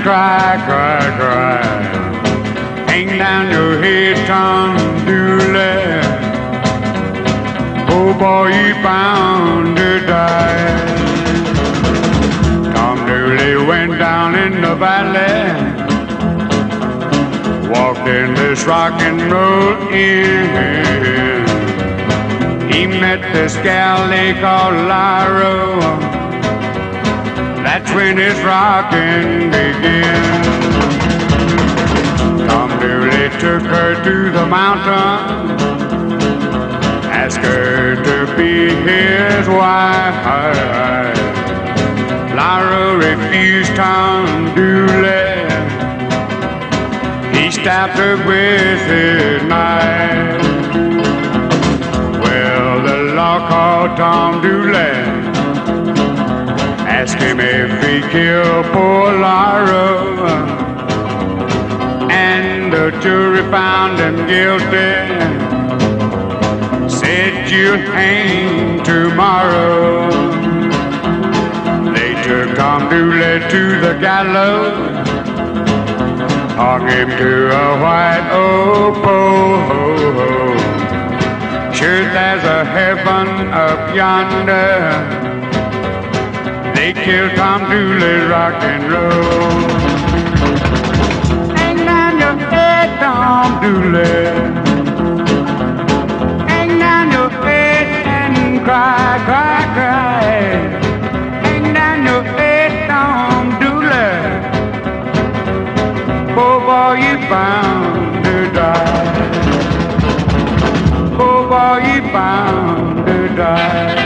cry, cry, cry. Hang down your head, Tom Dooley. Oh boy, you bound to die. Tom Dooley went down in the valley, walked in this rock and roll inn. He met this gal they called Lyra. That's when his rockin' began. Tom Dooley took her to the mountain, asked her to be his wife. Lyra refused Tom Dooley. He stabbed her with his knife. Well, the law called Tom Dooley, asked him if he killed poor Lyra, and the jury found him guilty. Said you'll hang tomorrow. They took Tom Dooley to the gallows, hung him to a white oak pole. Sure, there's a heaven up yonder. They killed Tom Dooley's rock and roll. Hang down your head, Tom Dooley. Hang down your head and cry, cry, cry. Hang down your head, Tom Dooley. Poor boy, you bound to die. Poor boy, you bound to die.